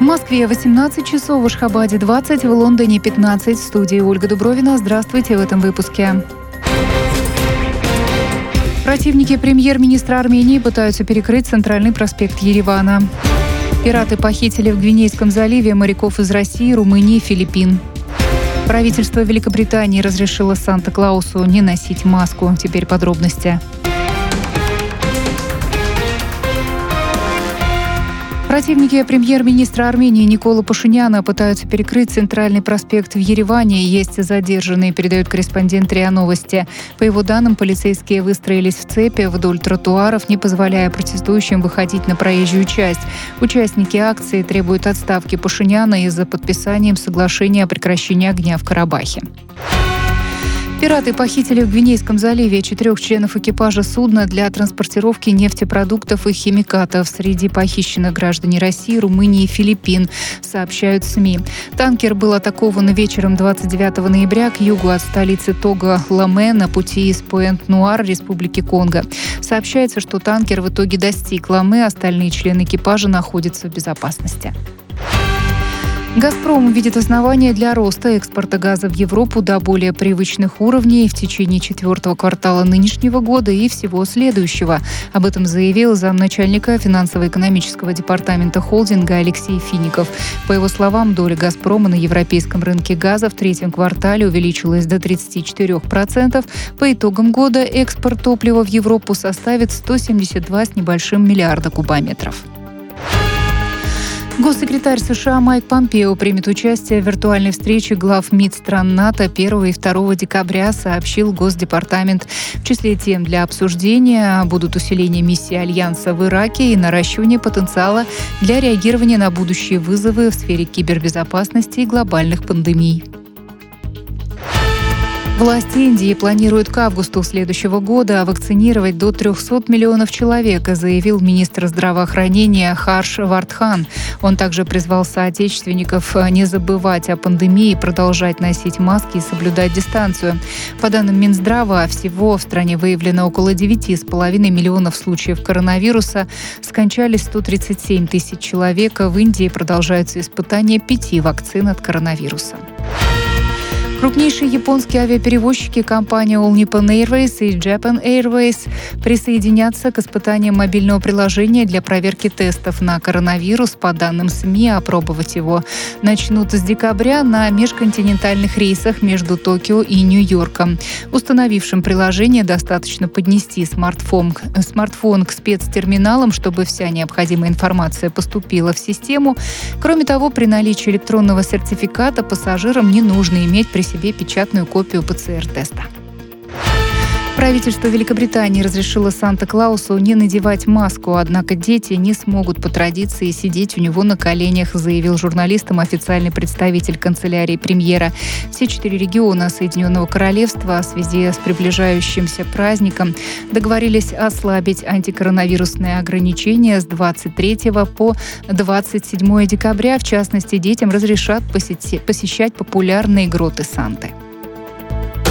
Москве 18 часов, в Ашхабаде 20, в Лондоне 15. В студии Ольга Дубровина. Здравствуйте в этом выпуске. Противники премьер-министра Армении пытаются перекрыть центральный проспект Еревана. Пираты похитили в Гвинейском заливе моряков из России, Румынии и Филиппин. Правительство Великобритании разрешило Санта-Клаусу не носить маску. Теперь подробности. Противники премьер-министра Армении Никола Пашиняна пытаются перекрыть центральный проспект в Ереване. Есть задержанные, передает корреспондент РИА Новости. По его данным, полицейские выстроились в цепи вдоль тротуаров, не позволяя протестующим выходить на проезжую часть. Участники акции требуют отставки Пашиняна из-за подписания соглашения о прекращении огня в Карабахе. Пираты похитили в Гвинейском заливе 4 членов экипажа судна для транспортировки нефтепродуктов и химикатов. Среди похищенных граждане России, Румынии и Филиппин, сообщают СМИ. Танкер был атакован вечером 29 ноября к югу от столицы Того Ломе на пути из Пуэнт-Нуар, Республики Конго. Сообщается, что танкер в итоге достиг Ломе, остальные члены экипажа находятся в безопасности. «Газпром» видит основания для роста экспорта газа в Европу до более привычных уровней в течение 4-го квартала нынешнего года и всего следующего. Об этом заявил замначальника финансово-экономического департамента холдинга Алексей Фиников. По его словам, доля «Газпрома» на европейском рынке газа в 3-м квартале увеличилась до 34%. По итогам года экспорт топлива в Европу составит 172 с небольшим миллиарда кубометров. Госсекретарь США Майк Помпео примет участие в виртуальной встрече глав МИД стран НАТО 1 и 2 декабря, сообщил Госдепартамент. В числе тем для обсуждения будут усиление миссии Альянса в Ираке и наращивание потенциала для реагирования на будущие вызовы в сфере кибербезопасности и глобальных пандемий. Власти Индии планируют к августу следующего года вакцинировать до 300 миллионов человек, заявил министр здравоохранения Харш Вардхан. Он также призвал соотечественников не забывать о пандемии, продолжать носить маски и соблюдать дистанцию. По данным Минздрава, всего в стране выявлено около 9,5 миллионов случаев коронавируса. Скончались 137 тысяч человек. В Индии продолжаются испытания 5 вакцин от коронавируса. Крупнейшие японские авиаперевозчики компания All Nippon Airways и Japan Airways присоединятся к испытаниям мобильного приложения для проверки тестов на коронавирус. По данным СМИ, опробовать его начнут с декабря на межконтинентальных рейсах между Токио и Нью-Йорком. Установившим приложение достаточно поднести смартфон к спецтерминалам, чтобы вся необходимая информация поступила в систему. Кроме того, при наличии электронного сертификата пассажирам не нужно иметь при себе печатную копию ПЦР-теста. Правительство Великобритании разрешило Санта-Клаусу не надевать маску, однако дети не смогут по традиции сидеть у него на коленях, заявил журналистам официальный представитель канцелярии премьера. Все 4 региона Соединенного Королевства в связи с приближающимся праздником договорились ослабить антикоронавирусные ограничения с 23 по 27 декабря. В частности, детям разрешат посещать популярные гроты Санты.